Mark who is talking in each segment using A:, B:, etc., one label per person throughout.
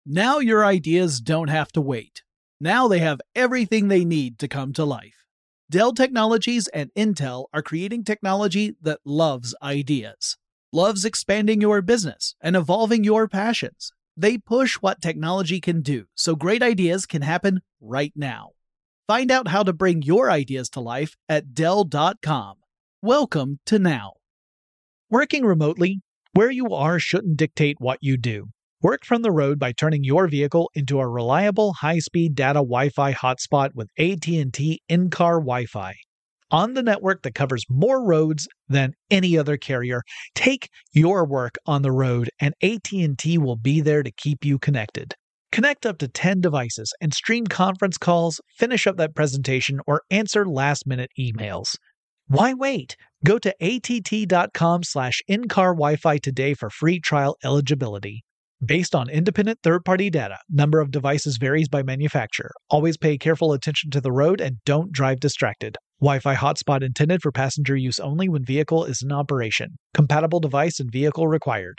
A: Now your ideas don't have to wait. Now they have everything they need to come to life. Dell Technologies and Intel are creating technology that loves ideas, loves expanding your business and evolving your passions. They push what technology can do so great ideas can happen right now. Find out how to bring your ideas to life at Dell.com. Welcome to Now.
B: Working remotely, where you are shouldn't dictate what you do. Work from the road by turning your vehicle into a reliable high-speed data Wi-Fi hotspot with AT&T in-car Wi-Fi. On the network that covers more roads than any other carrier, take your work on the road and AT&T will be there to keep you connected. Connect up to 10 devices and stream conference calls, finish up that presentation, or answer last-minute emails. Why wait? Go to att.com/in-car Wi-Fi today for free trial eligibility. Based on independent third-party data, number of devices varies by manufacturer. Always pay careful attention to the road and don't drive distracted. Wi-Fi hotspot intended for passenger use only when vehicle is in operation. Compatible device and vehicle required.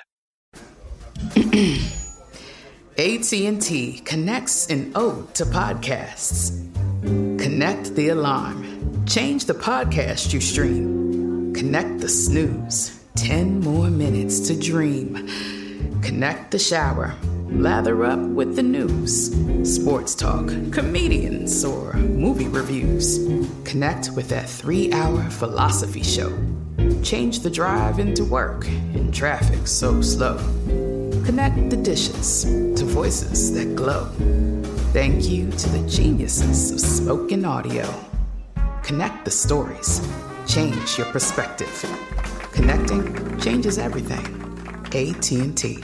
C: AT&T connects an ode to podcasts. Connect the alarm. Change the podcast you stream. Connect the snooze. 10 more minutes to dream. Connect the shower. Lather up with the news. Sports talk, comedians, or movie reviews. Connect with that 3-hour philosophy show. Change the drive into work in traffic so slow. Connect the dishes to voices that glow. Thank you to the geniuses of spoken audio. Connect the stories. Change your perspective. Connecting changes everything. AT&T.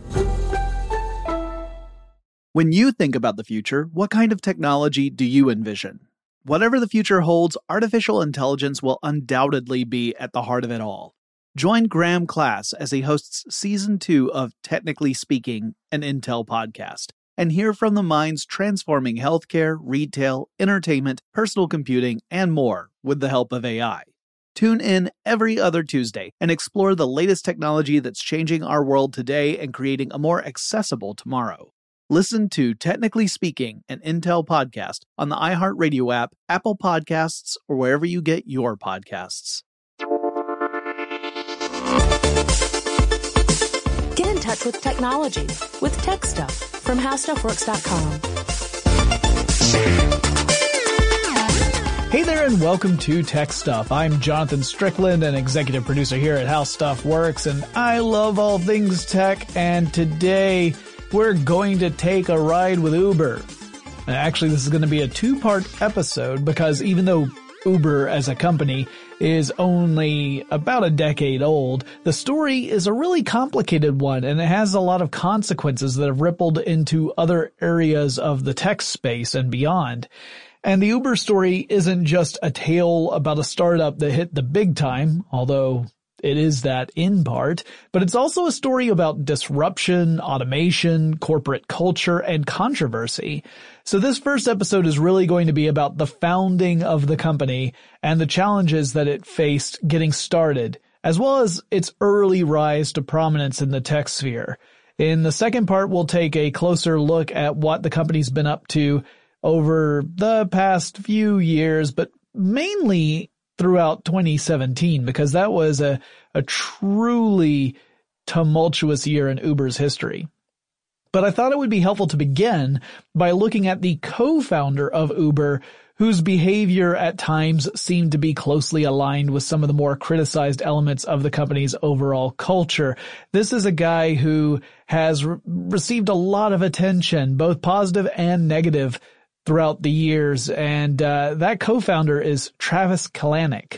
A: When you think about the future, what kind of technology do you envision? Whatever the future holds, artificial intelligence will undoubtedly be at the heart of it all. Join Graham Class as he hosts Season 2 of Technically Speaking, an Intel podcast, and hear from the minds transforming healthcare, retail, entertainment, personal computing, and more with the help of AI. Tune in every other Tuesday and explore the latest technology that's changing our world today and creating a more accessible tomorrow. Listen to Technically Speaking, an Intel podcast on the iHeartRadio app, Apple Podcasts, or wherever you get your podcasts.
D: Get in touch with technology with Tech Stuff from HowStuffWorks.com.
B: Hey there and welcome to Tech Stuff. I'm Jonathan Strickland, an executive producer here at How Stuff Works, and I love all things tech, and today we're going to take a ride with Uber. And actually, this is going to be a two-part episode because even though Uber as a company is only about a decade old, the story is a really complicated one, and it has a lot of consequences that have rippled into other areas of the tech space and beyond. And the Uber story isn't just a tale about a startup that hit the big time, although it is that in part, but it's also a story about disruption, automation, corporate culture, and controversy. So this first episode is really going to be about the founding of the company and the challenges that it faced getting started, as well as its early rise to prominence in the tech sphere. In the second part, we'll take a closer look at what the company's been up to over the past few years, but mainly throughout 2017, because that was a truly tumultuous year in Uber's history. But I thought it would be helpful to begin by looking at the co-founder of Uber, whose behavior at times seemed to be closely aligned with some of the more criticized elements of the company's overall culture. This is a guy who has received a lot of attention, both positive and negative, throughout the years, and that co-founder is Travis Kalanick.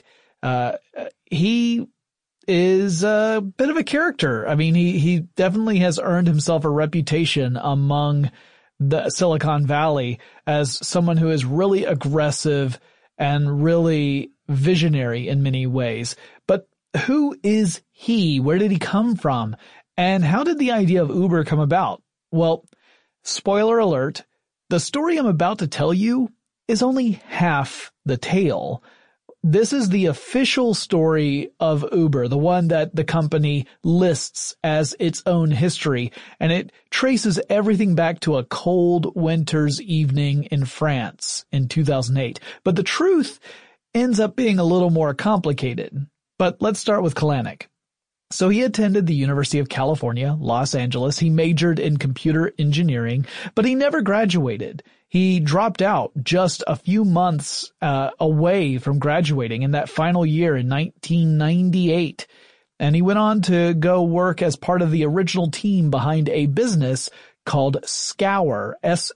B: He is a bit of a character. I mean, he definitely has earned himself a reputation among the Silicon Valley as someone who is really aggressive and really visionary in many ways. But who is he? Where did he come from? And how did the idea of Uber come about? Well, spoiler alert, the story I'm about to tell you is only half the tale. This is the official story of Uber, the one that the company lists as its own history, and it traces everything back to a cold winter's evening in France in 2008. But the truth ends up being a little more complicated. But let's start with Kalanick. So he attended the University of California, Los Angeles. He majored in computer engineering, but he never graduated. He dropped out just a few months away from graduating in that final year in 1998. And he went on to go work as part of the original team behind a business called Scour,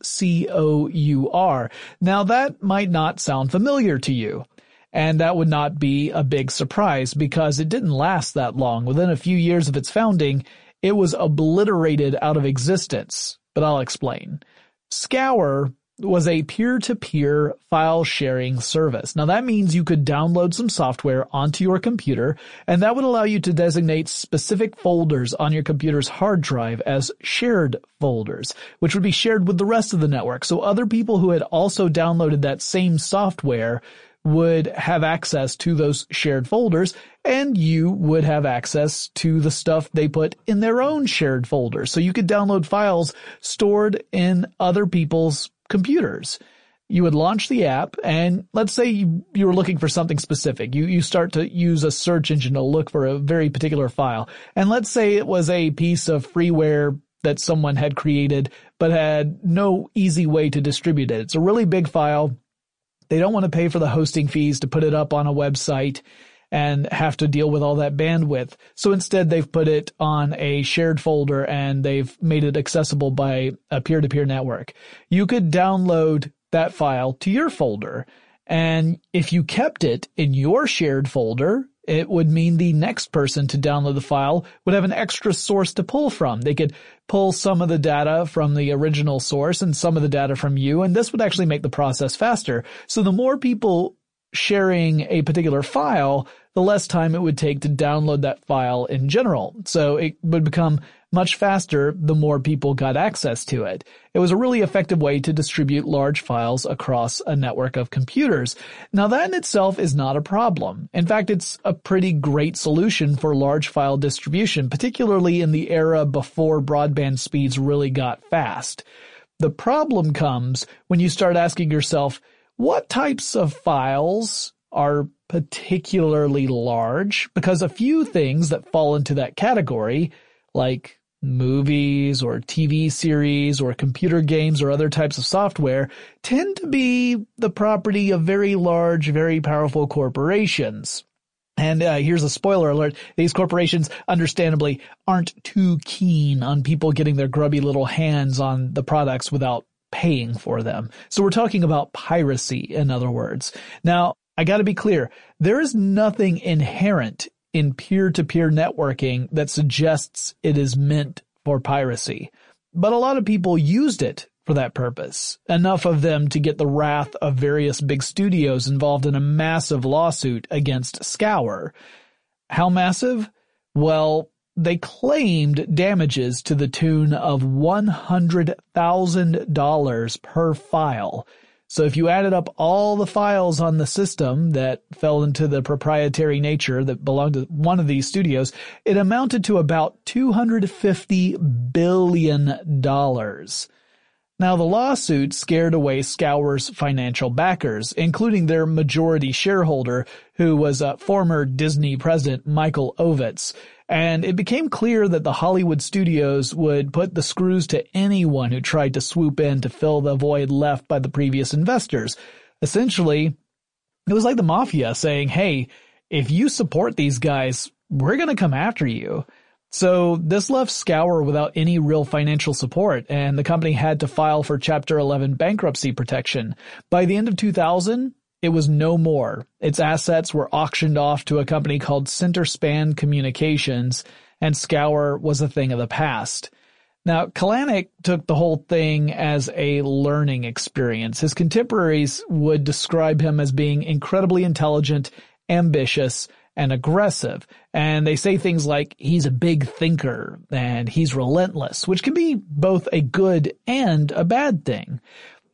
B: S-C-O-U-R. Now that might not sound familiar to you. And that would not be a big surprise because it didn't last that long. Within a few years of its founding, it was obliterated out of existence. But I'll explain. Scour was a peer-to-peer file sharing service. Now that means you could download some software onto your computer, and that would allow you to designate specific folders on your computer's hard drive as shared folders, which would be shared with the rest of the network. So other people who had also downloaded that same software would have access to those shared folders, and you would have access to the stuff they put in their own shared folders. So you could download files stored in other people's computers. You would launch the app, and let's say you were looking for something specific. You start to use a search engine to look for a very particular file. And let's say it was a piece of freeware that someone had created, but had no easy way to distribute it. It's a really big file. They don't want to pay for the hosting fees to put it up on a website and have to deal with all that bandwidth. So instead, they've put it on a shared folder and they've made it accessible by a peer-to-peer network. You could download that file to your folder, and if you kept it in your shared folder, it would mean the next person to download the file would have an extra source to pull from. They could pull some of the data from the original source and some of the data from you, and this would actually make the process faster. So the more people sharing a particular file, the less time it would take to download that file in general. So it would become much faster the more people got access to it. It was a really effective way to distribute large files across a network of computers. Now that in itself is not a problem. In fact, it's a pretty great solution for large file distribution, particularly in the era before broadband speeds really got fast. The problem comes when you start asking yourself, what types of files are particularly large? Because a few things that fall into that category, like movies or TV series or computer games or other types of software, tend to be the property of very large, very powerful corporations. And here's a spoiler alert. These corporations, understandably, aren't too keen on people getting their grubby little hands on the products without paying for them. So we're talking about piracy, in other words. Now, I got to be clear. There is nothing inherent in peer-to-peer networking that suggests it is meant for piracy. But a lot of people used it for that purpose, enough of them to get the wrath of various big studios involved in a massive lawsuit against Scour. How massive? Well, they claimed damages to the tune of $100,000 per file. So if you added up all the files on the system that fell into the proprietary nature that belonged to one of these studios, it amounted to about $250 billion. Now, the lawsuit scared away Scour's financial backers, including their majority shareholder, who was former Disney president Michael Ovitz. And it became clear that the Hollywood studios would put the screws to anyone who tried to swoop in to fill the void left by the previous investors. Essentially, it was like the mafia saying, hey, if you support these guys, we're going to come after you. So this left Scour without any real financial support, and the company had to file for Chapter 11 bankruptcy protection. By the end of 2000, it was no more. Its assets were auctioned off to a company called Centerspan Communications, and Scour was a thing of the past. Now, Kalanick took the whole thing as a learning experience. His contemporaries would describe him as being incredibly intelligent, ambitious, and aggressive. And they say things like he's a big thinker and he's relentless, which can be both a good and a bad thing.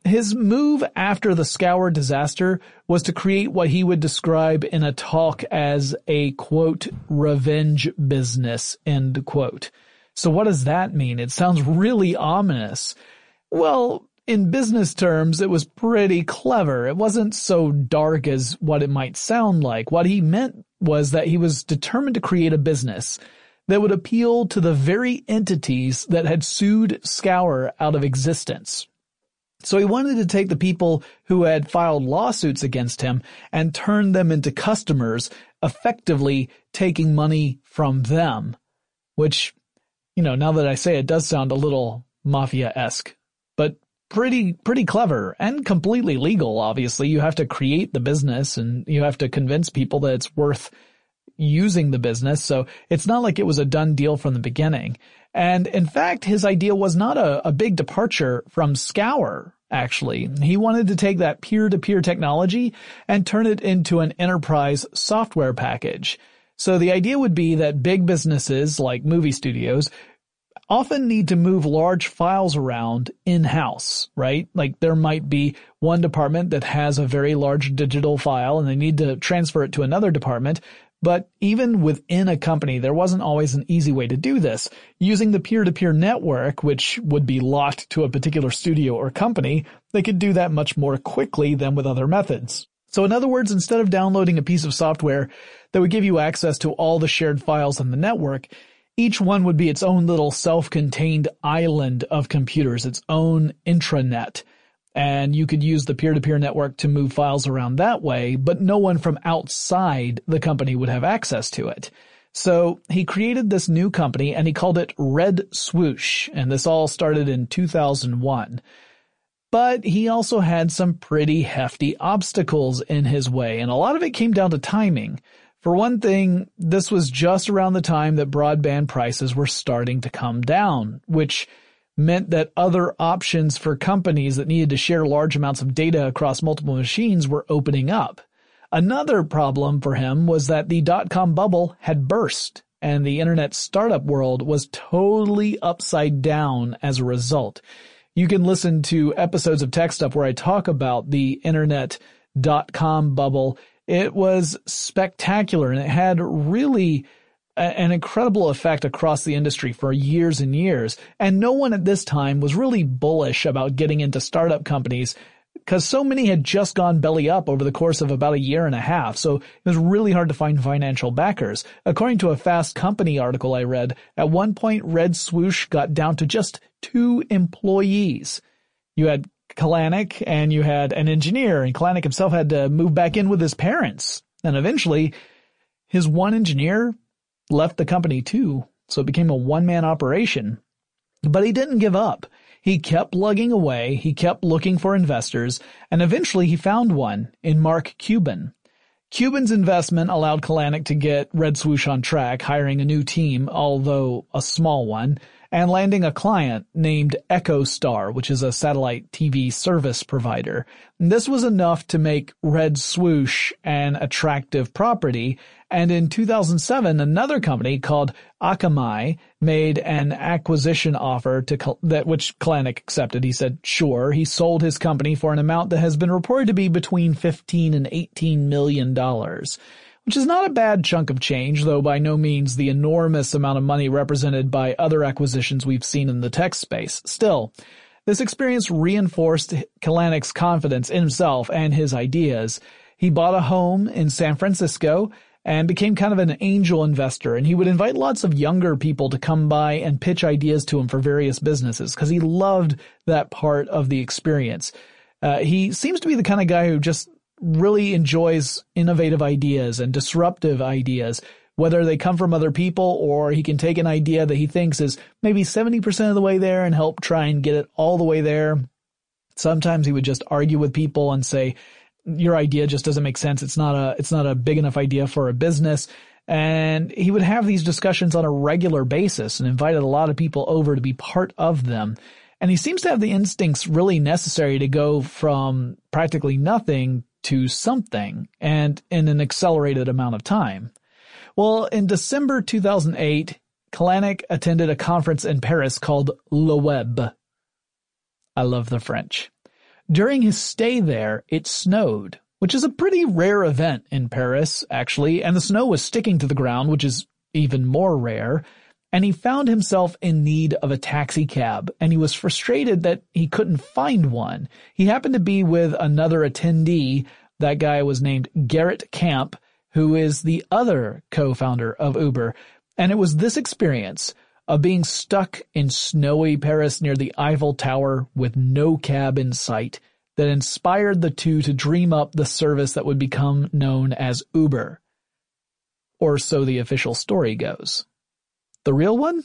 B: His move after the Scour disaster was to create what he would describe in a talk as a, quote, revenge business, end quote. So what does that mean? It sounds really ominous. Well, in business terms, it was pretty clever. It wasn't so dark as what it might sound like. What he meant was that he was determined to create a business that would appeal to the very entities that had sued Scour out of existence. So he wanted to take the people who had filed lawsuits against him and turn them into customers, effectively taking money from them, which, now that I say it, does sound a little mafia-esque, but pretty clever and completely legal. Obviously, you have to create the business and you have to convince people that it's worth using the business. So it's not like it was a done deal from the beginning. And in fact, his idea was not a big departure from Scour, actually. He wanted to take that peer-to-peer technology and turn it into an enterprise software package. So the idea would be that big businesses like movie studios often need to move large files around in-house, right? Like there might be one department that has a very large digital file and they need to transfer it to another department. But even within a company, there wasn't always an easy way to do this. Using the peer-to-peer network, which would be locked to a particular studio or company, they could do that much more quickly than with other methods. So in other words, instead of downloading a piece of software that would give you access to all the shared files on the network, each one would be its own little self-contained island of computers, its own intranet. And you could use the peer-to-peer network to move files around that way, but no one from outside the company would have access to it. So he created this new company and he called it Red Swoosh, and this all started in 2001. But he also had some pretty hefty obstacles in his way, and a lot of it came down to timing. For one thing, this was just around the time that broadband prices were starting to come down, which meant that other options for companies that needed to share large amounts of data across multiple machines were opening up. Another problem for him was that the dot-com bubble had burst, and the internet startup world was totally upside down as a result. You can listen to episodes of Tech Stuff where I talk about the internet dot-com bubble. It was spectacular, and it had really an incredible effect across the industry for years and years. And no one at this time was really bullish about getting into startup companies because so many had just gone belly up over the course of about a year and a half. So it was really hard to find financial backers. According to a Fast Company article I read, at one point Red Swoosh got down to just 2 employees. You had Kalanick and you had an engineer, and Kalanick himself had to move back in with his parents. And eventually his one engineer left the company too, so it became a one-man operation. But he didn't give up. He kept lugging away, he kept looking for investors, and eventually he found one in Mark Cuban. Cuban's investment allowed Kalanick to get Red Swoosh on track, hiring a new team, although a small one, and landing a client named EchoStar, which is a satellite TV service provider. And this was enough to make Red Swoosh an attractive property, and in 2007, another company called Akamai made an acquisition offer which Kalanick accepted. He said, sure. He sold his company for an amount that has been reported to be between $15 and $18 million, which is not a bad chunk of change, though by no means the enormous amount of money represented by other acquisitions we've seen in the tech space. Still, this experience reinforced Kalanick's confidence in himself and his ideas. He bought a home in San Francisco and became kind of an angel investor, and he would invite lots of younger people to come by and pitch ideas to him for various businesses because he loved that part of the experience. He seems to be the kind of guy who just really enjoys innovative ideas and disruptive ideas, whether they come from other people or he can take an idea that he thinks is maybe 70% of the way there and help try and get it all the way there. Sometimes he would just argue with people and say, your idea just doesn't make sense. It's not a big enough idea for a business. And he would have these discussions on a regular basis and invited a lot of people over to be part of them. And he seems to have the instincts really necessary to go from practically nothing to something, and in an accelerated amount of time. Well, in December 2008, Kalanick attended a conference in Paris called Le Web. I love the French. During his stay there, it snowed, which is a pretty rare event in Paris, actually, and the snow was sticking to the ground, which is even more rare, and he found himself in need of a taxi cab, and he was frustrated that he couldn't find one. He happened to be with another attendee. That guy was named Gerrit Kamp, who is the other co-founder of Uber, and it was this experience of being stuck in snowy Paris near the Eiffel Tower with no cab in sight that inspired the two to dream up the service that would become known as Uber. Or so the official story goes. The real one?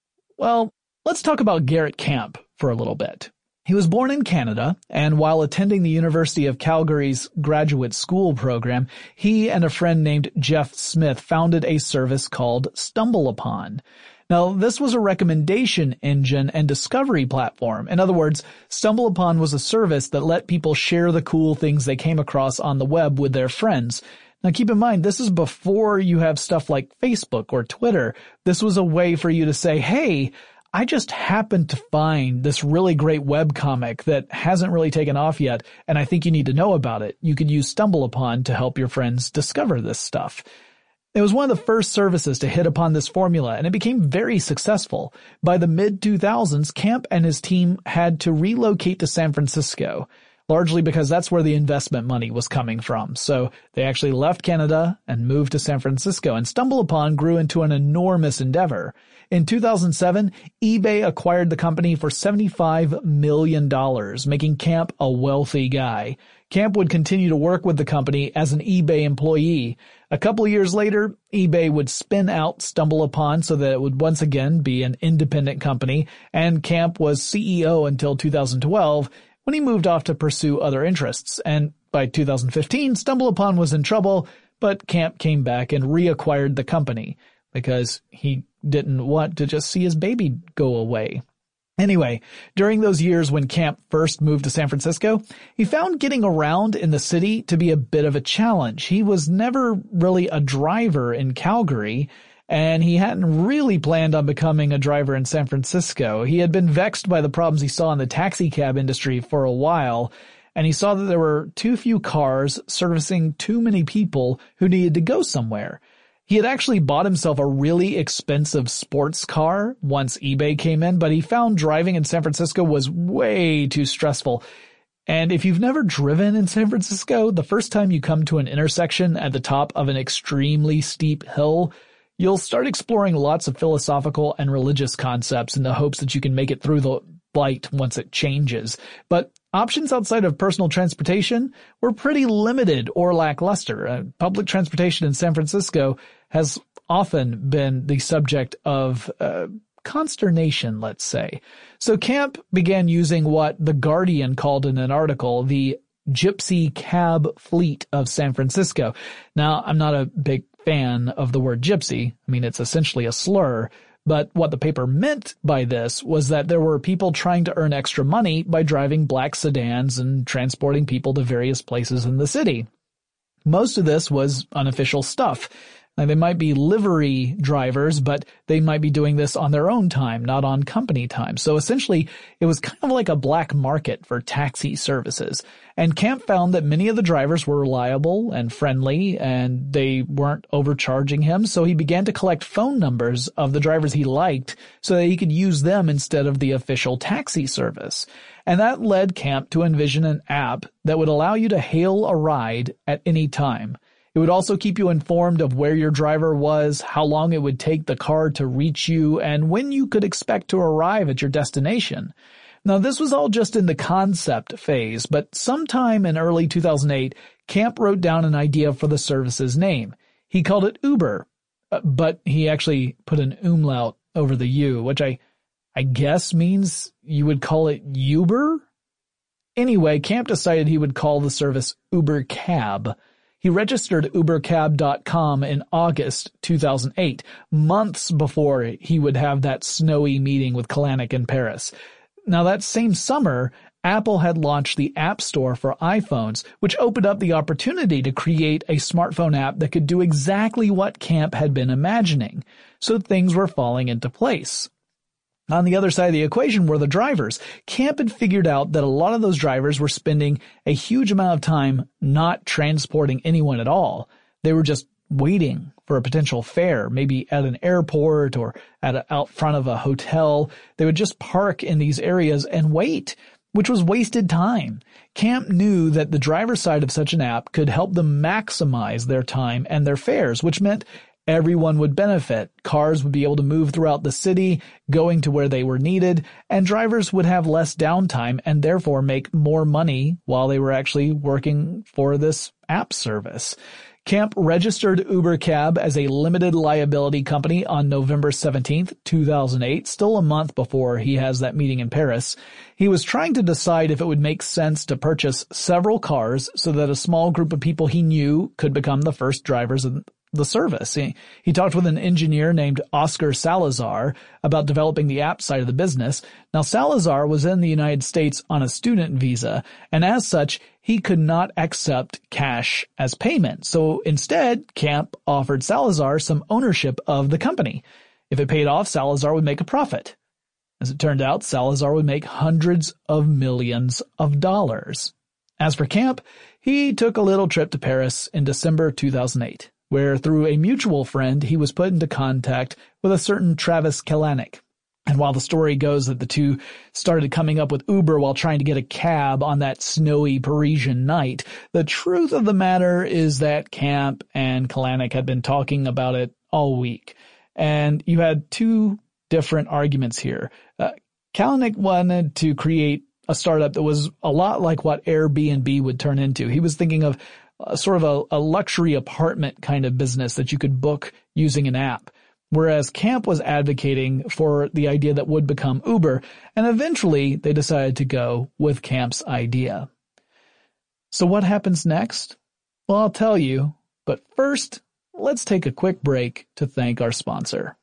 B: Well, let's talk about Gerrit Kamp for a little bit. He was born in Canada, and while attending the University of Calgary's graduate school program, he and a friend named Jeff Smith founded a service called StumbleUpon. Now, this was a recommendation engine and discovery platform. In other words, StumbleUpon was a service that let people share the cool things they came across on the web with their friends. Now, keep in mind, this is before you have stuff like Facebook or Twitter. This was a way for you to say, hey, I just happened to find this really great webcomic that hasn't really taken off yet, and I think you need to know about it. You could use StumbleUpon to help your friends discover this stuff. It was one of the first services to hit upon this formula, and it became very successful. By the mid-2000s, Kamp and his team had to relocate to San Francisco, largely because that's where the investment money was coming from. So they actually left Canada and moved to San Francisco, and StumbleUpon grew into an enormous endeavor. In 2007, eBay acquired the company for $75 million, making Kamp a wealthy guy. Kamp would continue to work with the company as an eBay employee. A couple of years later, eBay would spin out StumbleUpon so that it would once again be an independent company, and Kamp was CEO until 2012, when he moved off to pursue other interests. And by 2015, StumbleUpon was in trouble, but Kamp came back and reacquired the company because he didn't want to just see his baby go away. Anyway, during those years when Kamp first moved to San Francisco, he found getting around in the city to be a bit of a challenge. He was never really a driver in Calgary, and he hadn't really planned on becoming a driver in San Francisco. He had been vexed by the problems he saw in the taxi cab industry for a while, and he saw that there were too few cars servicing too many people who needed to go somewhere. He had actually bought himself a really expensive sports car once eBay came in, but he found driving in San Francisco was way too stressful. And if you've never driven in San Francisco, the first time you come to an intersection at the top of an extremely steep hill, you'll start exploring lots of philosophical and religious concepts in the hopes that you can make it through the light once it changes. But options outside of personal transportation were pretty limited or lackluster. Public transportation in San Francisco has often been the subject of consternation, let's say. So Kamp began using what The Guardian called in an article the gypsy cab fleet of San Francisco. Now, I'm not a big fan of the word gypsy. I mean, it's essentially a slur. But what the paper meant by this was that there were people trying to earn extra money by driving black sedans and transporting people to various places in the city. Most of this was unofficial stuff. Now, they might be livery drivers, but they might be doing this on their own time, not on company time. So essentially, it was kind of like a black market for taxi services. And Kamp found that many of the drivers were reliable and friendly, and they weren't overcharging him. So he began to collect phone numbers of the drivers he liked so that he could use them instead of the official taxi service. And that led Kamp to envision an app that would allow you to hail a ride at any time. It would also keep you informed of where your driver was, how long it would take the car to reach you, and when you could expect to arrive at your destination. Now, this was all just in the concept phase, but sometime in early 2008, Kamp wrote down an idea for the service's name. He called it Uber, but he actually put an umlaut over the U, which I guess means you would call it Uber? Anyway, Kamp decided he would call the service Uber Cab. He registered ubercab.com in August 2008, months before he would have that snowy meeting with Kalanick in Paris. Now, that same summer, Apple had launched the App Store for iPhones, which opened up the opportunity to create a smartphone app that could do exactly what Kamp had been imagining. So things were falling into place. On the other side of the equation were the drivers. Camp had figured out that a lot of those drivers were spending a huge amount of time not transporting anyone at all. They were just waiting for a potential fare, maybe at an airport or out front of a hotel. They would just park in these areas and wait, which was wasted time. Camp knew that the driver side of such an app could help them maximize their time and their fares, which meant everyone would benefit. Cars would be able to move throughout the city, going to where they were needed, and drivers would have less downtime and therefore make more money while they were actually working for this app service. Camp registered Uber Cab as a limited liability company on November 17th, 2008, still a month before he has that meeting in Paris. He was trying to decide if it would make sense to purchase several cars so that a small group of people he knew could become the first drivers of the service. He talked with an engineer named Oscar Salazar about developing the app side of the business. Now, Salazar was in the United States on a student visa, and as such, he could not accept cash as payment. So instead, Camp offered Salazar some ownership of the company. If it paid off, Salazar would make a profit. As it turned out, Salazar would make hundreds of millions of dollars. As for Camp, he took a little trip to Paris in December 2008. Where through a mutual friend, he was put into contact with a certain Travis Kalanick. And while the story goes that the two started coming up with Uber while trying to get a cab on that snowy Parisian night, the truth of the matter is that Camp and Kalanick had been talking about it all week. And you had two different arguments here. Kalanick wanted to create a startup that was a lot like what Airbnb would turn into. He was thinking of sort of a luxury apartment kind of business that you could book using an app, whereas Camp was advocating for the idea that would become Uber, and eventually they decided to go with Camp's idea. So what happens next? Well, I'll tell you, but first, let's take a quick break to thank our sponsor.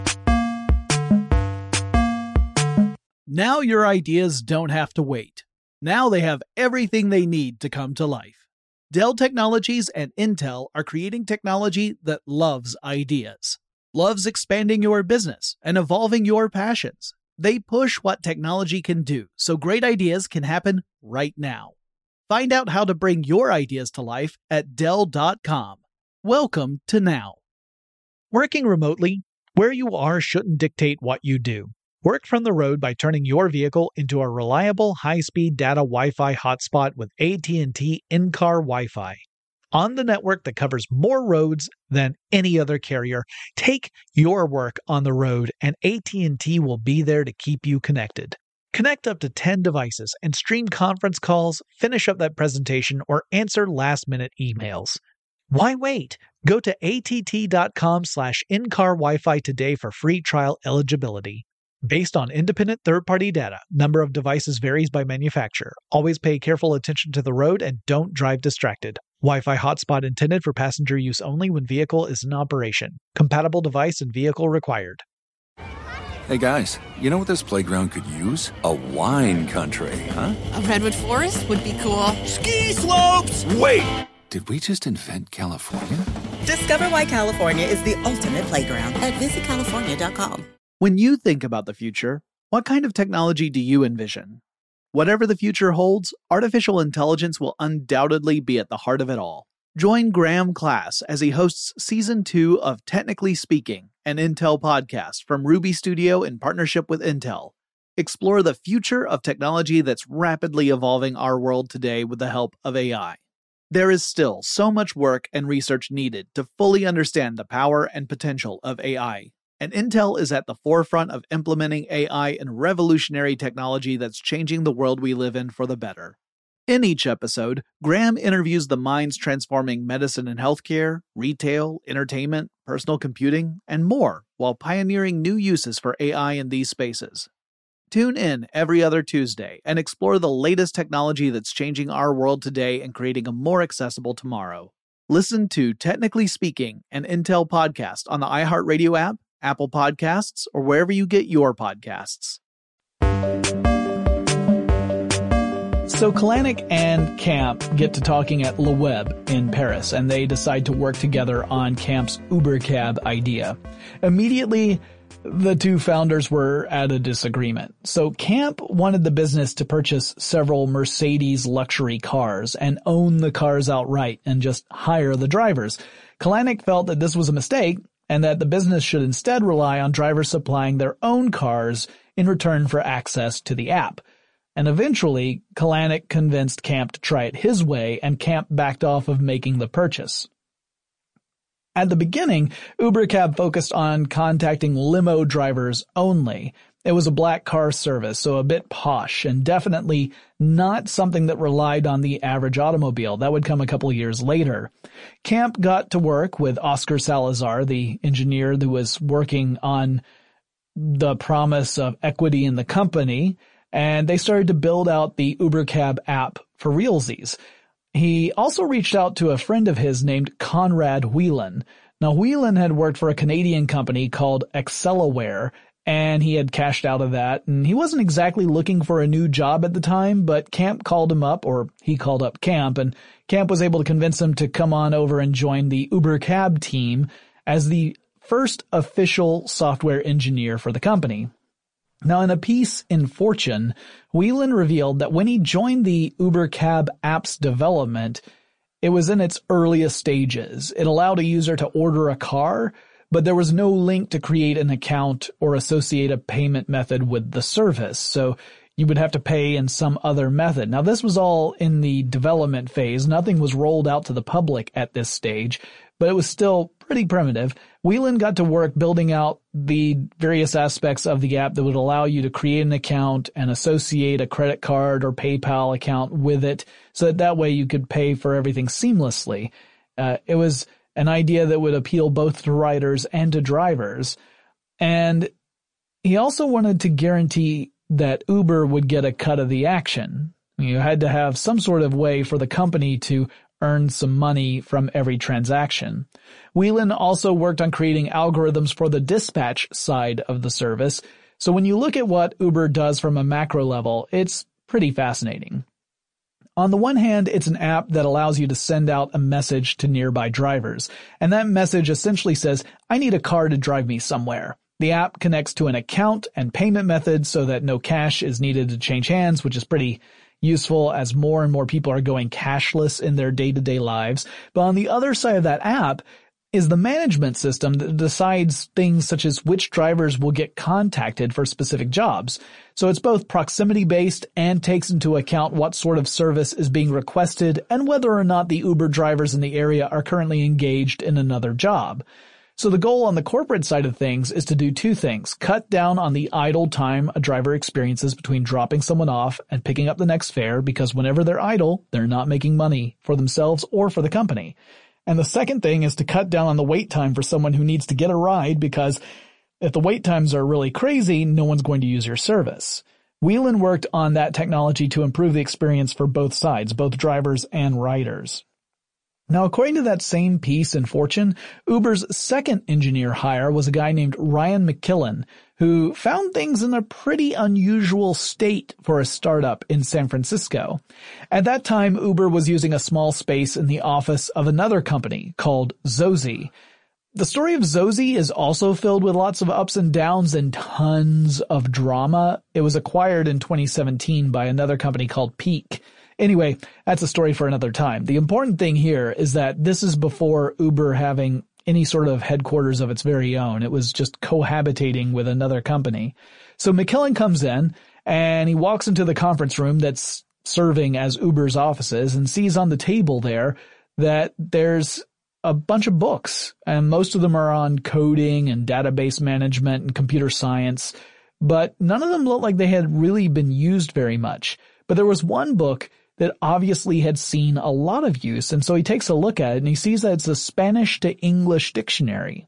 A: Now your ideas don't have to wait. Now they have everything they need to come to life. Dell Technologies and Intel are creating technology that loves ideas, loves expanding your business and evolving your passions. They push what technology can do so great ideas can happen right now. Find out how to bring your ideas to life at Dell.com. Welcome to now. Working remotely, where you are shouldn't dictate what you do. Work from the road by turning your vehicle into a reliable high-speed data Wi-Fi hotspot with AT&T in-car Wi-Fi. On the network that covers more roads than any other carrier, take your work on the road and AT&T will be there to keep you connected. Connect up to 10 devices and stream conference calls, finish up that presentation, or answer last-minute emails. Why wait? Go to att.com/in-car Wi-Fi today for free trial eligibility. Based on independent third-party data, number of devices varies by manufacturer. Always pay careful attention to the road and don't drive distracted. Wi-Fi hotspot intended for passenger use only when vehicle is in operation. Compatible device and vehicle required.
E: Hey guys, you know what this playground could use? A wine country, huh?
F: A redwood forest would be cool.
G: Ski slopes!
E: Wait! Did we just invent California?
G: Discover why California is the ultimate playground at visitcalifornia.com.
A: When you think about the future, what kind of technology do you envision? Whatever the future holds, artificial intelligence will undoubtedly be at the heart of it all. Join Graham Class as he hosts Season 2 of Technically Speaking, an Intel podcast from Ruby Studio in partnership with Intel. Explore the future of technology that's rapidly evolving our world today with the help of AI. There is still so much work and research needed to fully understand the power and potential of AI. And Intel is at the forefront of implementing AI and revolutionary technology that's changing the world we live in for the better. In each episode, Graham interviews the minds transforming medicine and healthcare, retail, entertainment, personal computing, and more, while pioneering new uses for AI in these spaces. Tune in every other Tuesday and explore the latest technology that's changing our world today and creating a more accessible tomorrow. Listen to Technically Speaking, an Intel podcast on the iHeartRadio app, Apple Podcasts, or wherever you get your podcasts.
B: So Kalanick and Camp get to talking at Le Web in Paris, and they decide to work together on Camp's Uber Cab idea. Immediately, The two founders were at a disagreement. So Camp wanted the business to purchase several Mercedes luxury cars and own the cars outright and just hire the drivers. Kalanick felt that this was a mistake and that the business should instead rely on drivers supplying their own cars in return for access to the app. And eventually, Kalanick convinced Camp to try it his way, and Camp backed off of making the purchase. At the beginning, UberCab focused on contacting limo drivers only. It was a black car service, so a bit posh, and definitely not something that relied on the average automobile. That would come a couple of years later. Camp got to work with Oscar Salazar, the engineer who was working on the promise of equity in the company, and they started to build out the UberCab app for realsies. He also reached out to a friend of his named Conrad Whelan. Now, Whelan had worked for a Canadian company called Accelaware, and he had cashed out of that, and he wasn't exactly looking for a new job at the time, but Camp called him up, or he called up Camp, and Camp was able to convince him to come on over and join the UberCab team as the first official software engineer for the company. Now, in a piece in Fortune, Whelan revealed that when he joined the UberCab app's development, it was in its earliest stages. It allowed a user to order a car, but there was no link to create an account or associate a payment method with the service, so you would have to pay in some other method. Now, this was all in the development phase. Nothing was rolled out to the public at this stage, but it was still pretty primitive. Whelan got to work building out the various aspects of the app that would allow you to create an account and associate a credit card or PayPal account with it so that way you could pay for everything seamlessly. It was an idea that would appeal both to riders and to drivers. And he also wanted to guarantee that Uber would get a cut of the action. You had to have some sort of way for the company to earn some money from every transaction. Whelan also worked on creating algorithms for the dispatch side of the service. So when you look at what Uber does from a macro level, it's pretty fascinating. On the one hand, it's an app that allows you to send out a message to nearby drivers. And that message essentially says, I need a car to drive me somewhere. The app connects to an account and payment method so that no cash is needed to change hands, which is pretty useful as more and more people are going cashless in their day-to-day lives. But on the other side of that app is the management system that decides things such as which drivers will get contacted for specific jobs. So it's both proximity-based and takes into account what sort of service is being requested and whether or not the Uber drivers in the area are currently engaged in another job. So the goal on the corporate side of things is to do two things: cut down on the idle time a driver experiences between dropping someone off and picking up the next fare, because whenever they're idle, they're not making money for themselves or for the company. And the second thing is to cut down on the wait time for someone who needs to get a ride, because if the wait times are really crazy, no one's going to use your service. Whelan worked on that technology to improve the experience for both sides, both drivers and riders. Now, according to that same piece in Fortune, Uber's second engineer hire was a guy named Ryan McKillen, who found things in a pretty unusual state for a startup in San Francisco. At that time, Uber was using a small space in the office of another company called Zozy. The story of Zozy is also filled with lots of ups and downs and tons of drama. It was acquired in 2017 by another company called Peak. Anyway, that's a story for another time. The important thing here is that this is before Uber having any sort of headquarters of its very own. It was just cohabitating with another company. So McKillen comes in and he walks into the conference room that's serving as Uber's offices and sees on the table there that there's a bunch of books, and most of them are on coding and database management and computer science, but none of them looked like they had really been used very much. But there was one book that obviously had seen a lot of use, and so he takes a look at it and he sees that it's a Spanish to English dictionary.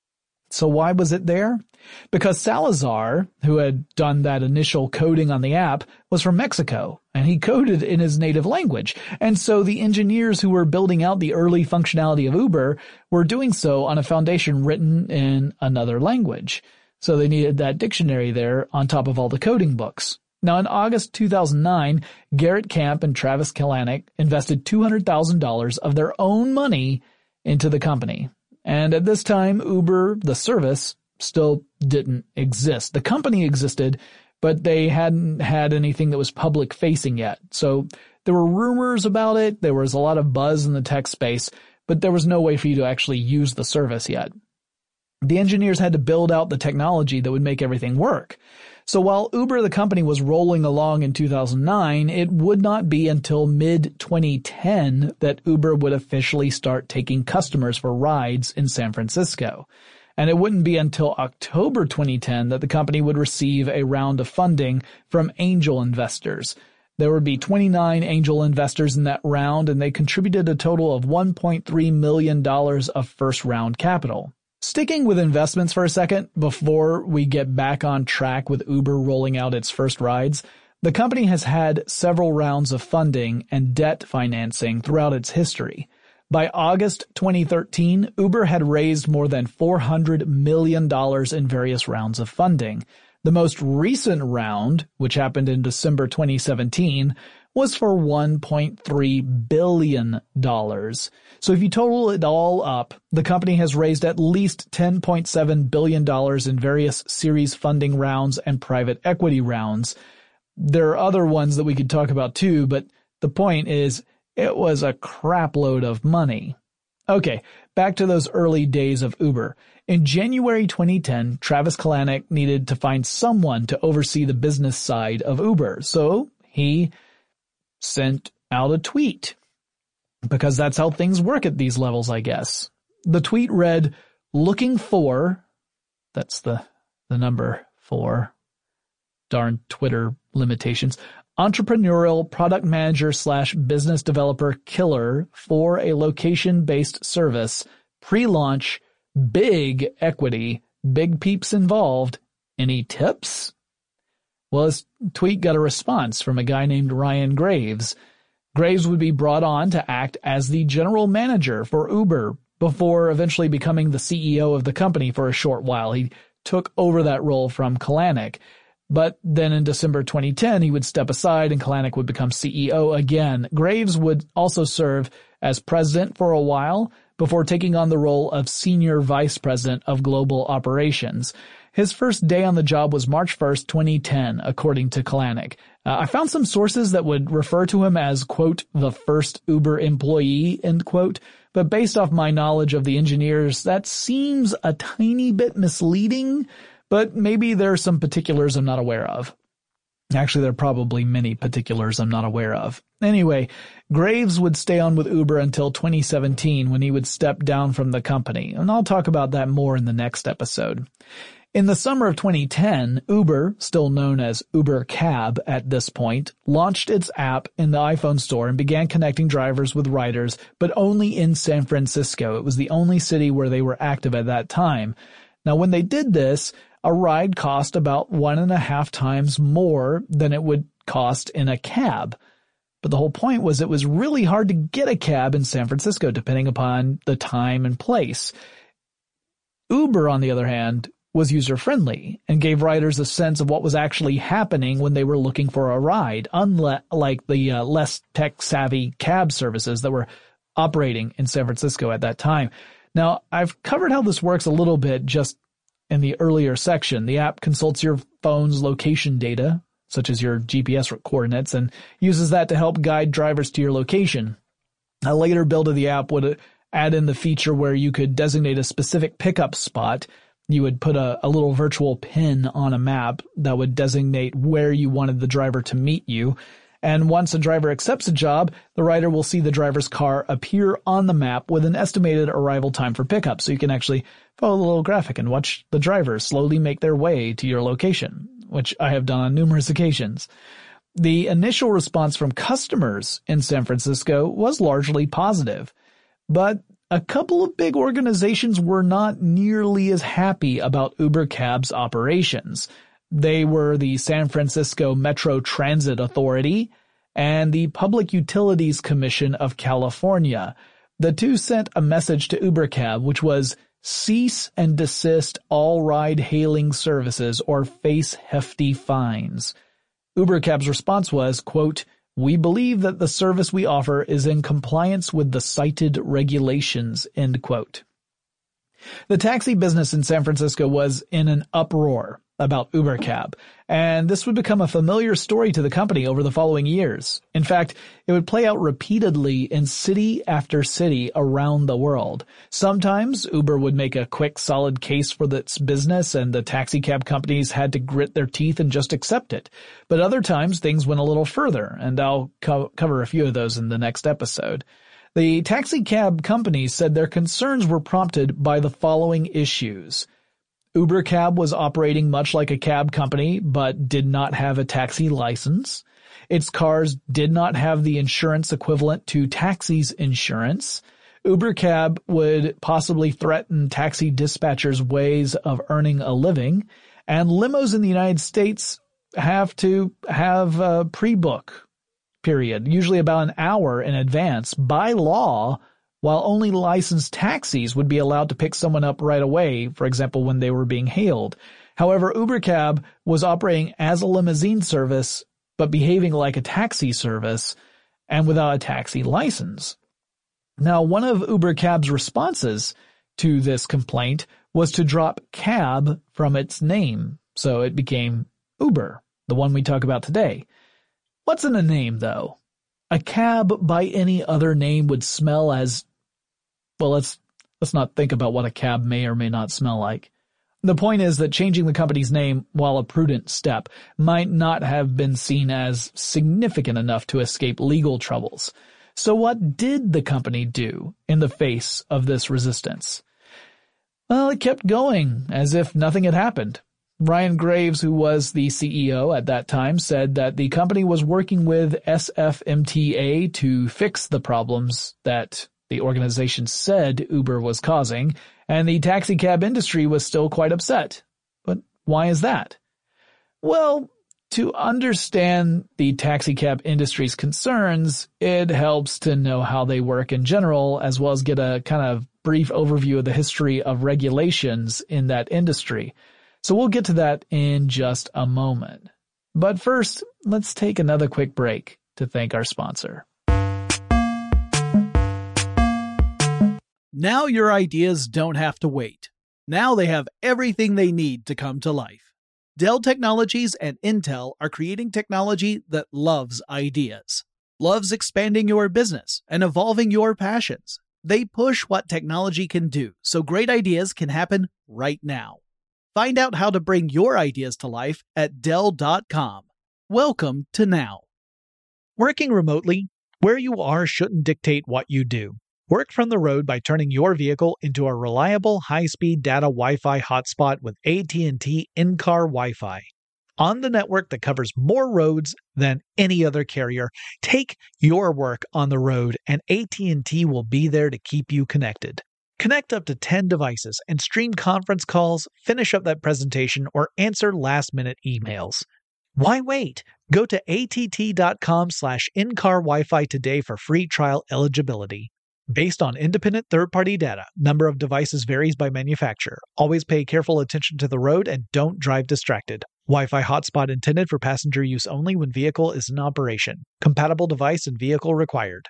B: So why was it there? Because Salazar, who had done that initial coding on the app, was from Mexico, and he coded in his native language. And so the engineers who were building out the early functionality of Uber were doing so on a foundation written in another language. So they needed that dictionary there on top of all the coding books. Now, in August 2009, Garrett Camp and Travis Kalanick invested $200,000 of their own money into the company. And at this time, Uber, the service, still didn't exist. The company existed, but they hadn't had anything that was public facing yet. So there were rumors about it. There was a lot of buzz in the tech space, but there was no way for you to actually use the service yet. The engineers had to build out the technology that would make everything work. So while Uber, the company, was rolling along in 2009, it would not be until mid-2010 that Uber would officially start taking customers for rides in San Francisco. And it wouldn't be until October 2010 that the company would receive a round of funding from angel investors. There would be 29 angel investors in that round, and they contributed a total of $1.3 million of first-round capital. Sticking with investments for a second, before we get back on track with Uber rolling out its first rides, the company has had several rounds of funding and debt financing throughout its history. By August 2013, Uber had raised more than $400 million in various rounds of funding. The most recent round, which happened in December 2017, was for $1.3 billion. So if you total it all up, the company has raised at least $10.7 billion in various series funding rounds and private equity rounds. There are other ones that we could talk about too, but the point is it was a crap load of money. Okay, back to those early days of Uber. In January 2010, Travis Kalanick needed to find someone to oversee the business side of Uber, so he sent out a tweet, because that's how things work at these levels, I guess. The tweet read, "Looking for," that's the number 4, darn Twitter limitations, "entrepreneurial product manager / business developer killer for a location-based service, pre-launch, big equity, big peeps involved, any tips?" Well, his tweet got a response from a guy named Ryan Graves. Graves would be brought on to act as the general manager for Uber before eventually becoming the CEO of the company for a short while. He took over that role from Kalanick. But then in December 2010, he would step aside and Kalanick would become CEO again. Graves would also serve as president for a while before taking on the role of senior vice president of global operations. His first day on the job was March 1st, 2010, according to Kalanick. I found some sources that would refer to him as, quote, the first Uber employee, end quote, but based off my knowledge of the engineers, that seems a tiny bit misleading, but maybe there are some particulars I'm not aware of. Actually, there are probably many particulars I'm not aware of. Anyway, Graves would stay on with Uber until 2017 when he would step down from the company, and I'll talk about that more in the next episode. In the summer of 2010, Uber, still known as Uber Cab at this point, launched its app in the iPhone store and began connecting drivers with riders, but only in San Francisco. It was the only city where they were active at that time. Now, when they did this, a ride cost about 1.5 times more than it would cost in a cab. But the whole point was it was really hard to get a cab in San Francisco, depending upon the time and place. Uber, on the other hand, was user-friendly and gave riders a sense of what was actually happening when they were looking for a ride, unlike the less tech-savvy cab services that were operating in San Francisco at that time. Now, I've covered how this works a little bit just in the earlier section. The app consults your phone's location data, such as your GPS coordinates, and uses that to help guide drivers to your location. A later build of the app would add in the feature where you could designate a specific pickup spot. You would put a little virtual pin on a map that would designate where you wanted the driver to meet you. And once a driver accepts a job, the rider will see the driver's car appear on the map with an estimated arrival time for pickup. So you can actually follow the little graphic and watch the driver slowly make their way to your location, which I have done on numerous occasions. The initial response from customers in San Francisco was largely positive, but a couple of big organizations were not nearly as happy about Uber Cab's operations. They were the San Francisco Metro Transit Authority and the Public Utilities Commission of California. The two sent a message to Uber Cab, which was, "Cease and desist all ride-hailing services or face hefty fines." Uber Cab's response was, quote, "We believe that the service we offer is in compliance with the cited regulations," end quote. The taxi business in San Francisco was in an uproar about UberCab, and this would become a familiar story to the company over the following years. In fact, it would play out repeatedly in city after city around the world. Sometimes Uber would make a quick, solid case for its business, and the taxi cab companies had to grit their teeth and just accept it. But other times, things went a little further, and I'll cover a few of those in the next episode. The taxi cab companies said their concerns were prompted by the following issues. UberCab was operating much like a cab company, but did not have a taxi license. Its cars did not have the insurance equivalent to taxi's insurance. UberCab would possibly threaten taxi dispatchers' ways of earning a living. And limos in the United States have to have a pre-book period, usually about an hour in advance, by law, while only licensed taxis would be allowed to pick someone up right away, for example, when they were being hailed. However, UberCab was operating as a limousine service, but behaving like a taxi service and without a taxi license. Now, one of UberCab's responses to this complaint was to drop cab from its name, so it became Uber, the one we talk about today. What's in a name, though? A cab by any other name would smell as, well, let's not think about what a cab may or may not smell like. The point is that changing the company's name, while a prudent step, might not have been seen as significant enough to escape legal troubles. So what did the company do in the face of this resistance? Well, it kept going as if nothing had happened. Ryan Graves, who was the CEO at that time, said that the company was working with SFMTA to fix the problems that the organization said Uber was causing, and the taxi cab industry was still quite upset. But why is that? Well, to understand the taxi cab industry's concerns, it helps to know how they work in general, as well as get a kind of brief overview of the history of regulations in that industry. So we'll get to that in just a moment. But first, let's take another quick break to thank our sponsor.
A: Now your ideas don't have to wait. Now they have everything they need to come to life. Dell Technologies and Intel are creating technology that loves ideas, loves expanding your business and evolving your passions. They push what technology can do so great ideas can happen right now. Find out how to bring your ideas to life at Dell.com. Welcome to now. Working remotely, where you are shouldn't dictate what you do. Work from the road by turning your vehicle into a reliable high-speed data Wi-Fi hotspot with AT&T in-car Wi-Fi. On the network that covers more roads than any other carrier, take your work on the road and AT&T will be there to keep you connected. Connect up to 10 devices and stream conference calls, finish up that presentation, or answer last-minute emails. Why wait? Go to att.com/in-car Wi-Fi today for free trial eligibility. Based on independent third-party data, number of devices varies by manufacturer. Always pay careful attention to the road and don't drive distracted. Wi-Fi hotspot intended for passenger use only when vehicle is in operation. Compatible device and vehicle required.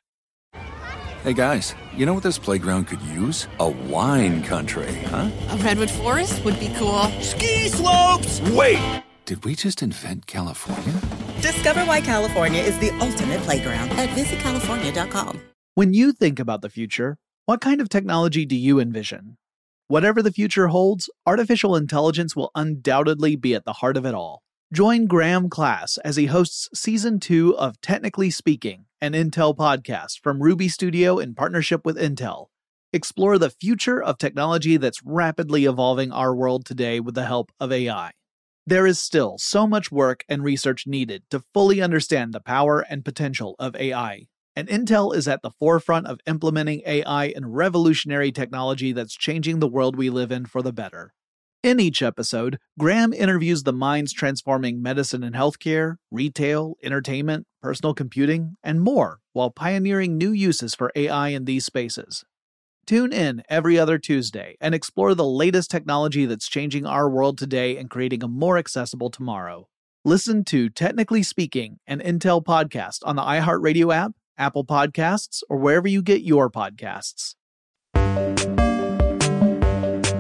E: Hey guys, you know what this playground could use? A wine country, huh?
F: A redwood forest would be cool.
H: Ski slopes!
E: Wait! Did we just invent California?
G: Discover why California is the ultimate playground at visitcalifornia.com.
A: When you think about the future, what kind of technology do you envision? Whatever the future holds, artificial intelligence will undoubtedly be at the heart of it all. Join Graham Class as he hosts Season 2 of Technically Speaking, an Intel podcast from Ruby Studio in partnership with Intel. Explore the future of technology that's rapidly evolving our world today with the help of AI. There is still so much work and research needed to fully understand the power and potential of AI, and Intel is at the forefront of implementing AI in revolutionary technology that's changing the world we live in for the better. In each episode, Graham interviews the minds transforming medicine and healthcare, retail, entertainment, personal computing, and more, while pioneering new uses for AI in these spaces. Tune in every other Tuesday and explore the latest technology that's changing our world today and creating a more accessible tomorrow. Listen to Technically Speaking, an Intel podcast on the iHeartRadio app, Apple Podcasts, or wherever you get your podcasts.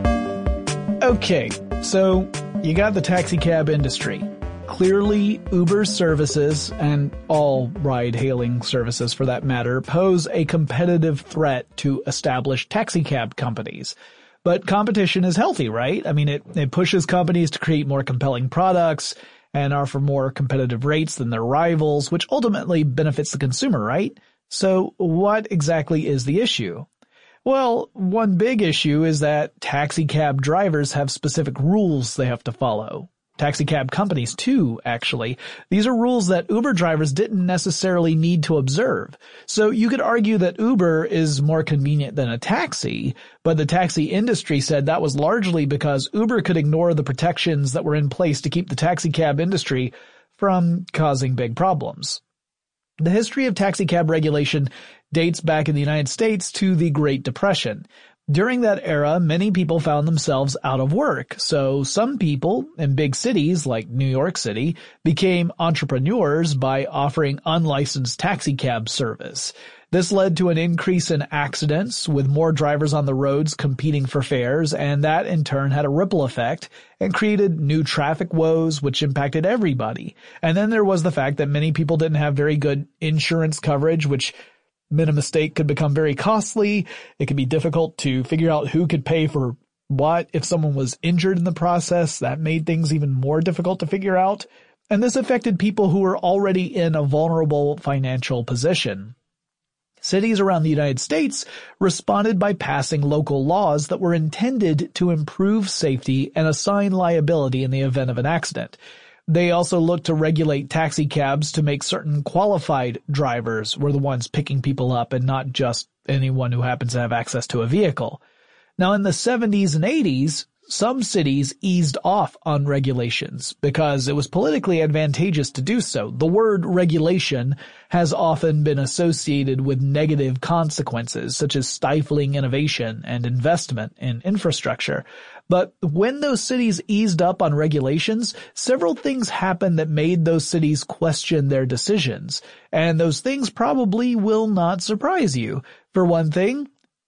B: Okay, so you got the taxi cab industry. Clearly, Uber services, and all ride-hailing services for that matter, pose a competitive threat to established taxi cab companies. But competition is healthy, right? I mean, it pushes companies to create more compelling products and offer more competitive rates than their rivals, which ultimately benefits the consumer, right? So what exactly is the issue? Well, one big issue is that taxi cab drivers have specific rules they have to follow. Taxi cab companies too, actually. These are rules that Uber drivers didn't necessarily need to observe. So you could argue that Uber is more convenient than a taxi, but the taxi industry said that was largely because Uber could ignore the protections that were in place to keep the taxi cab industry from causing big problems. The history of taxi cab regulation dates back in the United States to the Great Depression. During that era, many people found themselves out of work, so some people in big cities like New York City became entrepreneurs by offering unlicensed taxi cab service. This led to an increase in accidents, with more drivers on the roads competing for fares, and that in turn had a ripple effect and created new traffic woes which impacted everybody. And then there was the fact that many people didn't have very good insurance coverage, which meant a mistake could become very costly. It could be difficult to figure out who could pay for what if someone was injured in the process. That made things even more difficult to figure out. And this affected people who were already in a vulnerable financial position. Cities around the United States responded by passing local laws that were intended to improve safety and assign liability in the event of an accident. They also looked to regulate taxi cabs to make certain qualified drivers were the ones picking people up and not just anyone who happens to have access to a vehicle. Now, in the 70s and 80s, some cities eased off on regulations because it was politically advantageous to do so. The word regulation has often been associated with negative consequences, such as stifling innovation and investment in infrastructure. But when those cities eased up on regulations, several things happened that made those cities question their decisions. And those things probably will not surprise you. For one thing,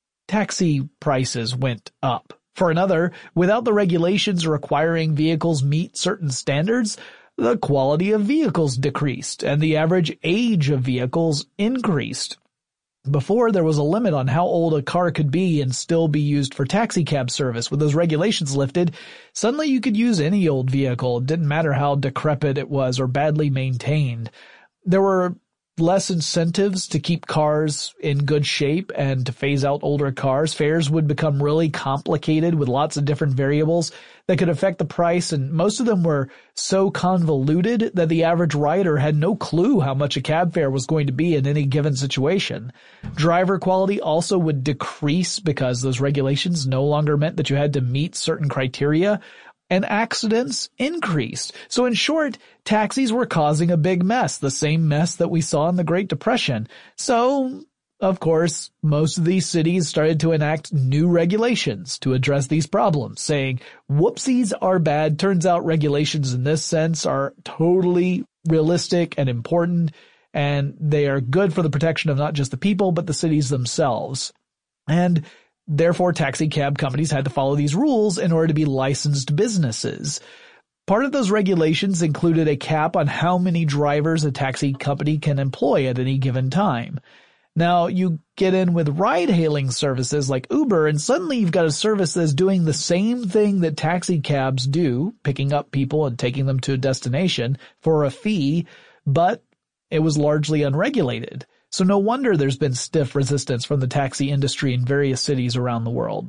B: taxi prices went up. For another, without the regulations requiring vehicles meet certain standards, the quality of vehicles decreased and the average age of vehicles increased. Before, there was a limit on how old a car could be and still be used for taxi cab service. With those regulations lifted, suddenly you could use any old vehicle. It didn't matter how decrepit it was or badly maintained. There were less incentives to keep cars in good shape and to phase out older cars. Fares would become really complicated with lots of different variables that could affect the price, and most of them were so convoluted that the average rider had no clue how much a cab fare was going to be in any given situation. Driver quality also would decrease because those regulations no longer meant that you had to meet certain criteria, and accidents increased. So in short, taxis were causing a big mess, the same mess that we saw in the Great Depression. So, of course, most of these cities started to enact new regulations to address these problems, saying, whoopsies are bad. Turns out regulations in this sense are totally realistic and important, and they are good for the protection of not just the people, but the cities themselves. And therefore, taxi cab companies had to follow these rules in order to be licensed businesses. Part of those regulations included a cap on how many drivers a taxi company can employ at any given time. Now, you get in with ride-hailing services like Uber, and suddenly you've got a service that's doing the same thing that taxi cabs do, picking up people and taking them to a destination for a fee, but it was largely unregulated. So no wonder there's been stiff resistance from the taxi industry in various cities around the world.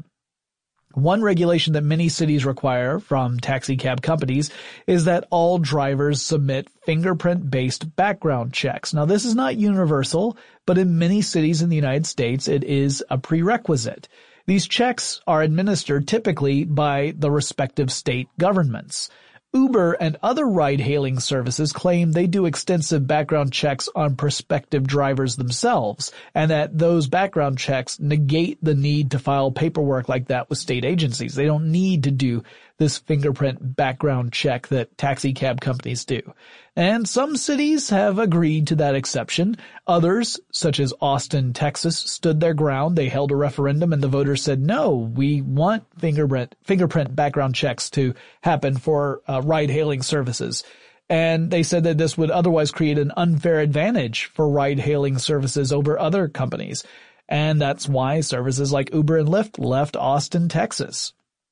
B: One regulation that many cities require from taxi cab companies is that all drivers submit fingerprint-based background checks. Now, this is not universal, but in many cities in the United States, it is a prerequisite. These checks are administered typically by the respective state governments. Uber and other ride-hailing services claim they do extensive background checks on prospective drivers themselves, and that those background checks negate the need to file paperwork like that with state agencies. They don't need to do this fingerprint background check that taxi cab companies do. And some cities have agreed to that exception. Others, such as Austin, Texas, stood their ground. They held a referendum and the voters said, no, we want fingerprint background checks to happen for ride-hailing services. And they said that this would otherwise create an unfair advantage for ride-hailing services over other companies. And that's why services like Uber and Lyft left Austin, Texas.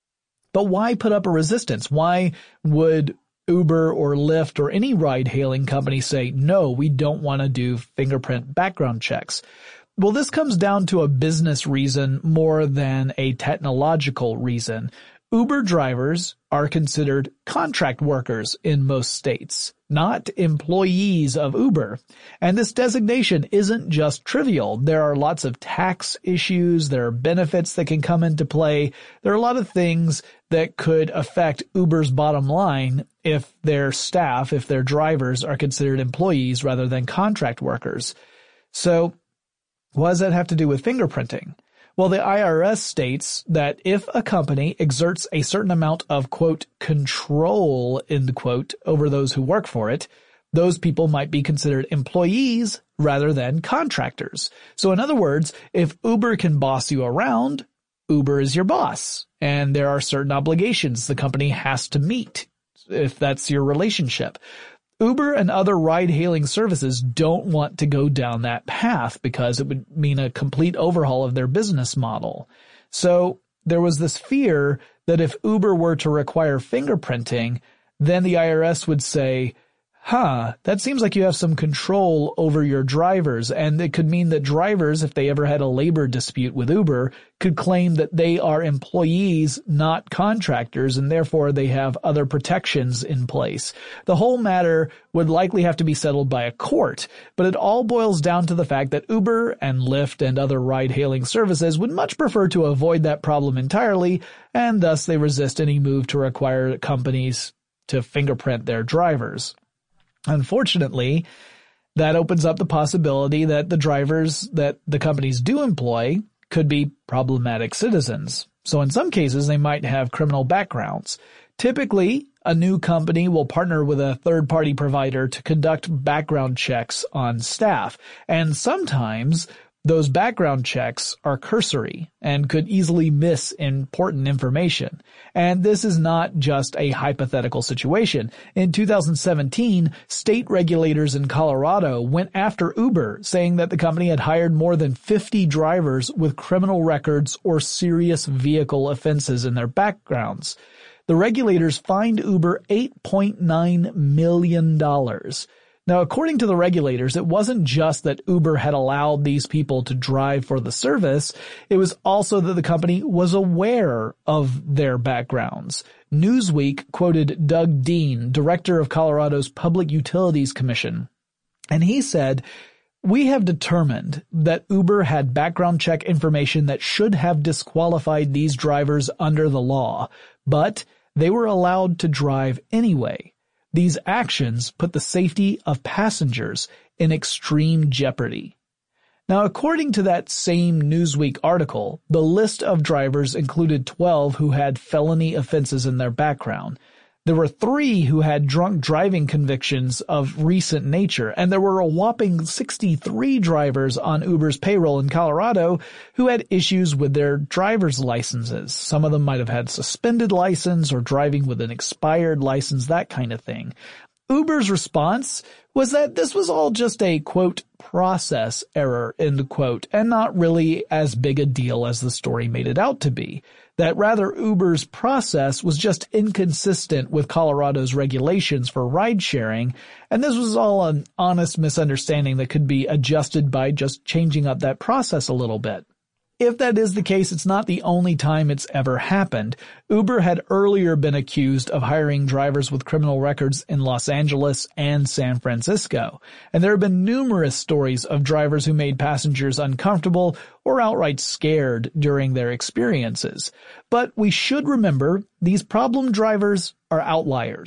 B: But why put up a resistance? Why would Uber or Lyft or any ride-hailing company say, no, we don't want to do fingerprint background checks? Well, this comes down to a business reason more than a technological reason. Uber drivers are considered contract workers in most states, not employees of Uber. And this designation isn't just trivial. There are lots of tax issues. There are benefits that can come into play. There are a lot of things that could affect Uber's bottom line if their staff, if their drivers are considered employees rather than contract workers. So what does that have to do with fingerprinting? Well, the IRS states that if a company exerts a certain amount of, quote, control, end quote, over those who work for it, those people might be considered employees rather than contractors. So in other words, if Uber can boss you around, Uber is your boss, and there are certain obligations the company has to meet if that's your relationship. Uber and other ride-hailing services don't want to go down that path because it would mean a complete overhaul of their business model. So there was this fear that if Uber were to require fingerprinting, then the IRS would say, that seems like you have some control over your drivers, and it could mean that drivers, if they ever had a labor dispute with Uber, could claim that they are employees, not contractors, and therefore they have other protections in place. The whole matter would likely have to be settled by a court, but it all boils down to the fact that Uber and Lyft and other ride-hailing services would much prefer to avoid that problem entirely, and thus they resist any move to require companies to fingerprint their drivers. Unfortunately, that opens up the possibility that the drivers that the companies do employ could be problematic citizens. So in some cases, they might have criminal backgrounds. Typically, a new company will partner with a third-party provider to conduct background checks on staff. And sometimes those background checks are cursory and could easily miss important information. And this is not just a hypothetical situation. In 2017, state regulators in Colorado went after Uber, saying that the company had hired more than 50 drivers with criminal records or serious vehicle offenses in their backgrounds. The regulators fined Uber $8.9 million. Now, according to the regulators, it wasn't just that Uber had allowed these people to drive for the service. It was also that the company was aware of their backgrounds. Newsweek quoted Doug Dean, director of Colorado's Public Utilities Commission, and he said, "We have determined that Uber had background check information that should have disqualified these drivers under the law, but they were allowed to drive anyway. These actions put the safety of passengers in extreme jeopardy." Now, according to that same Newsweek article, the list of drivers included 12 who had felony offenses in their background. There were 3 who had drunk driving convictions of recent nature, and there were a whopping 63 drivers on Uber's payroll in Colorado who had issues with their driver's licenses. Some of them might have had suspended license or driving with an expired license, that kind of thing. Uber's response was that this was all just a, quote, process error, end quote, and not really as big a deal as the story made it out to be. That rather Uber's process was just inconsistent with Colorado's regulations for ride sharing, and this was all an honest misunderstanding that could be adjusted by just changing up that process a little bit. If that is the case, it's not the only time it's ever happened. Uber had earlier been accused of hiring drivers with criminal records in Los Angeles and San Francisco. And there have been numerous stories of drivers who made passengers uncomfortable or outright scared during their experiences. But we should remember these problem drivers are outliers.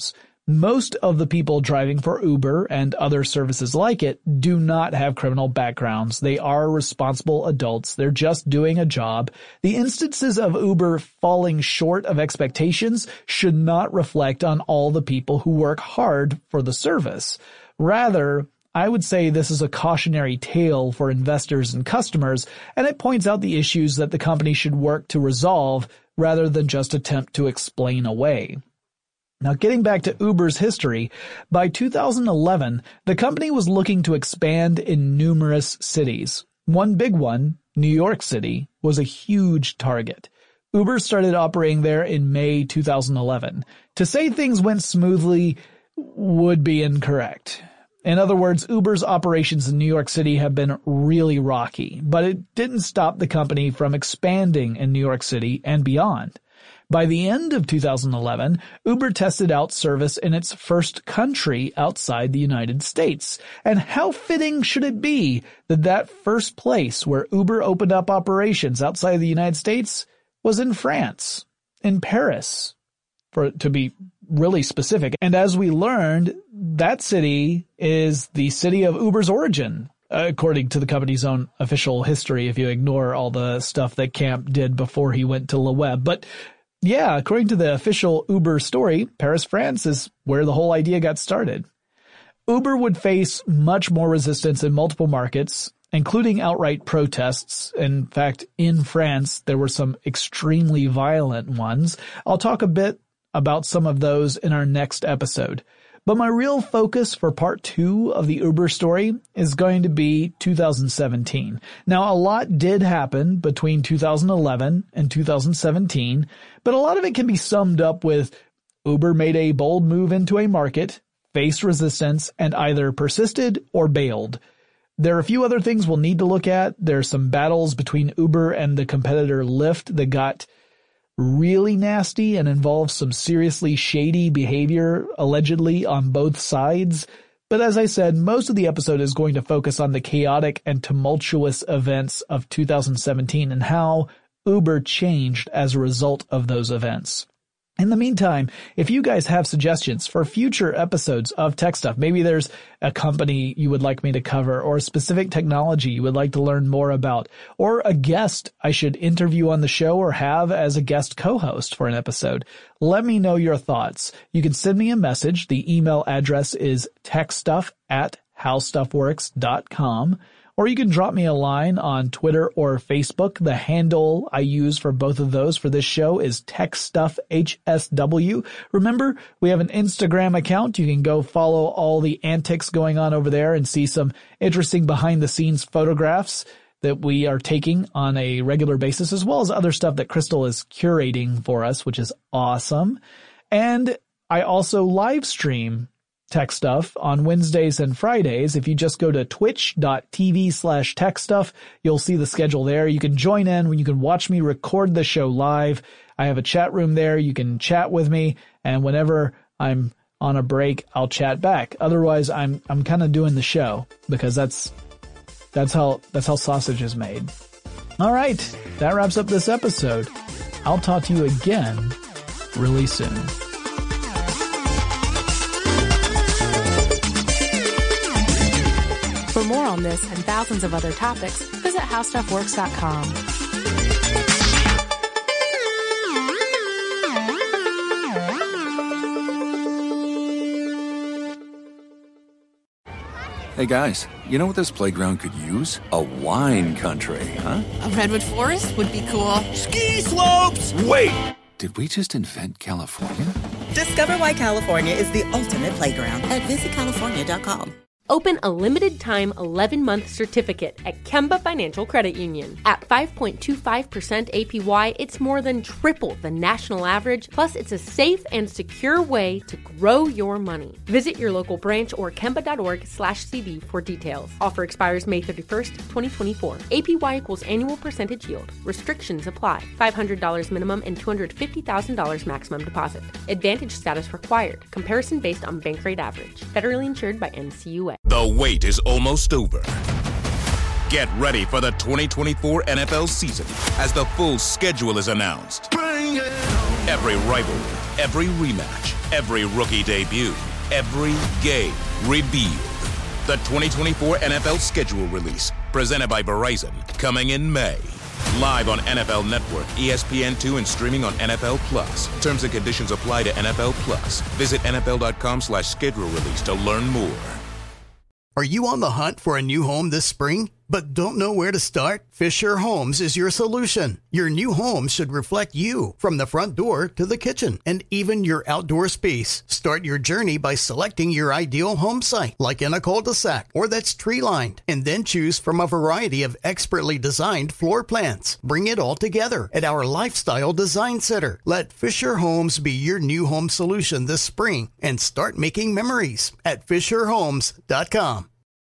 B: Most of the people driving for Uber and other services like it do not have criminal backgrounds. They are responsible adults. They're just doing a job. The instances of Uber falling short of expectations should not reflect on all the people who work hard for the service. Rather, I would say this is a cautionary tale for investors and customers, and it points out the issues that the company should work to resolve rather than just attempt to explain away. Now, getting back to Uber's history, by 2011, the company was looking to expand in numerous cities. One big one, New York City, was a huge target. Uber started operating there in May 2011. To say things went smoothly would be incorrect. In other words, Uber's operations in New York City have been really rocky, but it didn't stop the company from expanding in New York City and beyond. By the end of 2011, Uber tested out service in its first country outside the United States. And how fitting should it be that that first place where Uber opened up operations outside the United States was in France, in Paris, to be really specific. And as we learned, that city is the city of Uber's origin, according to the company's own official history, if you ignore all the stuff that Camp did before he went to Le Web. But yeah, according to the official Uber story, Paris, France is where the whole idea got started. Uber would face much more resistance in multiple markets, including outright protests. In fact, in France, there were some extremely violent ones. I'll talk a bit about some of those in our next episode. But my real focus for part 2 of the Uber story is going to be 2017. Now, a lot did happen between 2011 and 2017, but a lot of it can be summed up with Uber made a bold move into a market, faced resistance, and either persisted or bailed. There are a few other things we'll need to look at. There are some battles between Uber and the competitor Lyft that got really nasty and involves some seriously shady behavior, allegedly, on both sides. But as I said, most of the episode is going to focus on the chaotic and tumultuous events of 2017 and how Uber changed as a result of those events. In the meantime, if you guys have suggestions for future episodes of Tech Stuff, maybe there's a company you would like me to cover or a specific technology you would like to learn more about, or a guest I should interview on the show or have as a guest co-host for an episode, let me know your thoughts. You can send me a message. The email address is techstuff@howstuffworks.com. Or you can drop me a line on Twitter or Facebook. The handle I use for both of those for this show is TechStuffHSW. Remember, we have an Instagram account. You can go follow all the antics going on over there and see some interesting behind-the-scenes photographs that we are taking on a regular basis, as well as other stuff that Crystal is curating for us, which is awesome. And I also live stream Tech Stuff on Wednesdays and Fridays. If you just go to twitch.tv/techstuff, you'll see the schedule there. You can join in when you can watch me record the show live. I have a chat room there. You can chat with me, and whenever I'm on a break, I'll chat back. Otherwise, I'm kind of doing the show because that's how sausage is made. All right, that wraps up this episode. I'll talk to you again really soon.
D: For more on this and thousands of other topics, visit howstuffworks.com.
E: Hey guys, you know what this playground could use? A wine country, huh?
F: A redwood forest would be cool.
H: Ski slopes!
E: Wait! Did we just invent California?
G: Discover why California is the ultimate playground at visitcalifornia.com.
I: Open a limited-time 11-month certificate at Kemba Financial Credit Union. At 5.25% APY, it's more than triple the national average, plus it's a safe and secure way to grow your money. Visit your local branch or kemba.org/cd for details. Offer expires May 31st, 2024. APY equals annual percentage yield. Restrictions apply. $500 minimum and $250,000 maximum deposit. Advantage status required. Comparison based on bank rate average. Federally insured by NCUA.
H: The wait is almost over. Get ready for the 2024 NFL season as the full schedule is announced. Every rivalry, Every rematch, every rookie debut, every game revealed. The 2024 NFL schedule release, presented by Verizon, coming in May. Live on NFL Network, ESPN2, and streaming on NFL Plus. Terms and conditions apply to NFL Plus. Visit NFL.com/schedule release to learn more.
J: Are you on the hunt for a new home this spring, but don't know where to start? Fisher Homes is your solution. Your new home should reflect you, from the front door to the kitchen, and even your outdoor space. Start your journey by selecting your ideal home site, like in a cul-de-sac or that's tree-lined, and then choose from a variety of expertly designed floor plans. Bring it all together at our Lifestyle Design Center. Let Fisher Homes be your new home solution this spring and start making memories at FisherHomes.com.